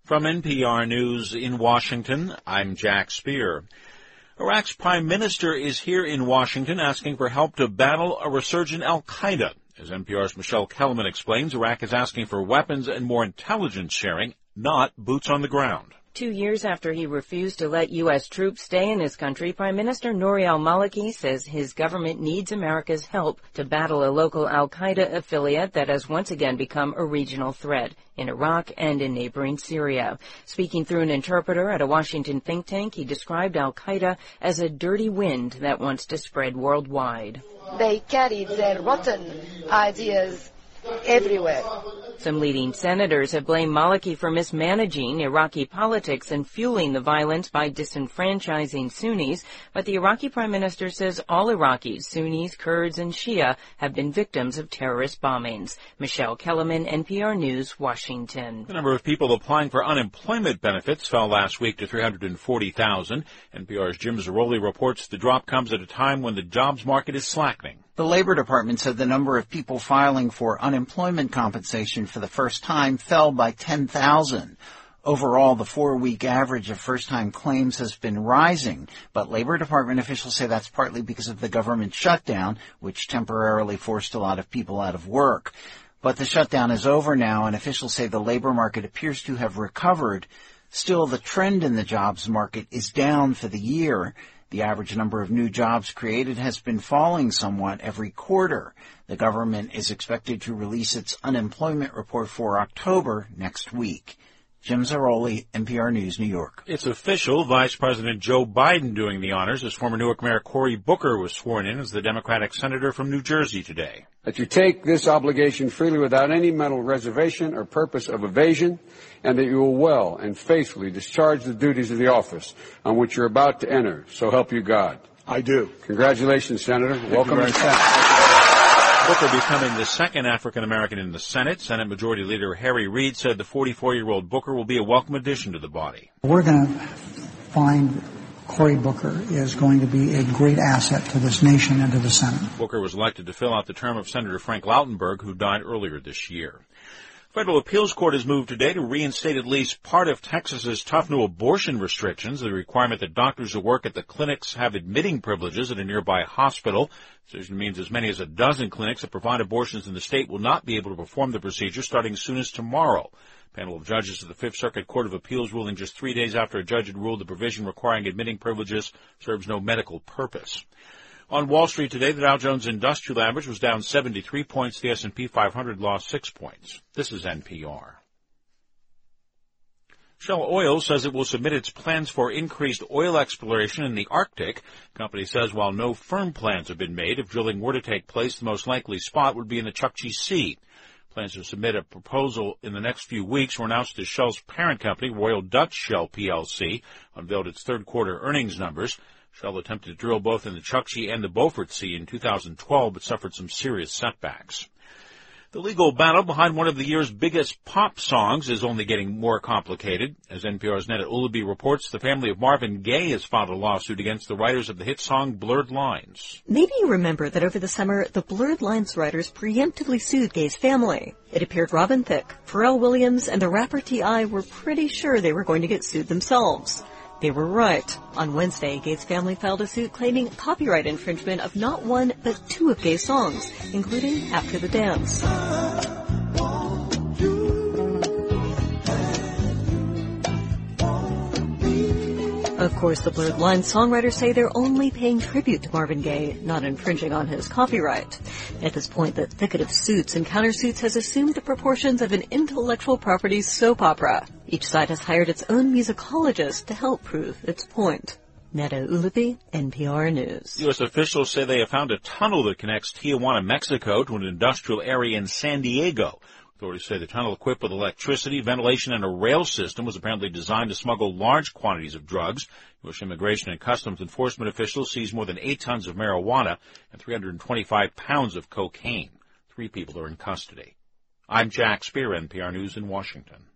From NPR News in Washington, I'm Jack Speer. Iraq's prime minister is here in Washington asking for help to battle a resurgent al-Qaeda. As NPR's Michelle Kellerman explains, Iraq is asking for weapons and more intelligence sharing, not boots on the ground. 2 years after he refused to let U.S. troops stay in his country, Prime Minister Nouri al-Maliki says his government needs America's help to battle a local al-Qaeda affiliate that has once again become a regional threat in Iraq and in neighboring Syria. Speaking through an interpreter at a Washington think tank, he described al-Qaeda as a dirty wind that wants to spread worldwide. They carry their rotten ideas everywhere. Some leading senators have blamed Maliki for mismanaging Iraqi politics and fueling the violence by disenfranchising Sunnis, but the Iraqi prime minister says all Iraqis, Sunnis, Kurds, and Shia have been victims of terrorist bombings. Michelle Kellerman, NPR News, Washington. The number of people applying for unemployment benefits fell last week to 340,000. NPR's Jim Zarroli reports the drop comes at a time when the jobs market is slackening. The Labor Department said the number of people filing for unemployment compensation for the first time fell by 10,000. Overall, the 4-week average of first-time claims has been rising, but Labor Department officials say that's partly because of the government shutdown, which temporarily forced a lot of people out of work. But the shutdown is over now, and officials say the labor market appears to have recovered. Still, the trend in the jobs market is down for the year. The average number of new jobs created has been falling somewhat every quarter. The government is expected to release its unemployment report for October next week. Jim Zarroli, NPR News, New York. It's official. Vice President Joe Biden doing the honors as former Newark Mayor Cory Booker was sworn in as the Democratic senator from New Jersey today. That you take this obligation freely without any mental reservation or purpose of evasion, and that you will well and faithfully discharge the duties of the office on which you're about to enter. So help you God. I do. Congratulations, Senator. Welcome to the Senate. Booker becoming the second African-American in the Senate. Senate Majority Leader Harry Reid said the 44-year-old Booker will be a welcome addition to the body. We're going to find Cory Booker is going to be a great asset to this nation and to the Senate. Booker was elected to fill out the term of Senator Frank Lautenberg, who died earlier this year. Federal appeals court has moved today to reinstate at least part of Texas's tough new abortion restrictions, the requirement that doctors who work at the clinics have admitting privileges at a nearby hospital. The decision means as many as a dozen clinics that provide abortions in the state will not be able to perform the procedure starting as soon as tomorrow. A panel of judges of the Fifth Circuit Court of Appeals ruling just 3 days after a judge had ruled the provision requiring admitting privileges serves no medical purpose. On Wall Street today, the Dow Jones Industrial Average was down 73 points. The S&P 500 lost 6 points. This is NPR. Shell Oil says it will submit its plans for increased oil exploration in the Arctic. The company says while no firm plans have been made, if drilling were to take place, the most likely spot would be in the Chukchi Sea. Plans to submit a proposal in the next few weeks were announced as Shell's parent company, Royal Dutch Shell plc, unveiled its third-quarter earnings numbers. Shell attempted to drill both in the Chukchi and the Beaufort Sea in 2012, but suffered some serious setbacks. The legal battle behind one of the year's biggest pop songs is only getting more complicated. As NPR's Netta Ulubi reports, the family of Marvin Gaye has filed a lawsuit against the writers of the hit song Blurred Lines. Maybe you remember that over the summer, the Blurred Lines writers preemptively sued Gaye's family. It appeared Robin Thicke, Pharrell Williams, and the rapper T.I. were pretty sure they were going to get sued themselves. They were right. On Wednesday, Gaye's family filed a suit claiming copyright infringement of not one, but two of Gaye's songs, including After the Dance. Of course, the Blurred Lines songwriters say they're only paying tribute to Marvin Gaye, not infringing on his copyright. At this point, the thicket of suits and countersuits has assumed the proportions of an intellectual property soap opera. Each side has hired its own musicologist to help prove its point. Netta Ulubi, NPR News. U.S. officials say they have found a tunnel that connects Tijuana, Mexico, to an industrial area in San Diego. Authorities say the tunnel, equipped with electricity, ventilation, and a rail system, was apparently designed to smuggle large quantities of drugs. U.S. Immigration and Customs Enforcement officials seized more than 8 tons of marijuana and 325 pounds of cocaine. 3 people are in custody. I'm Jack Speer, NPR News in Washington.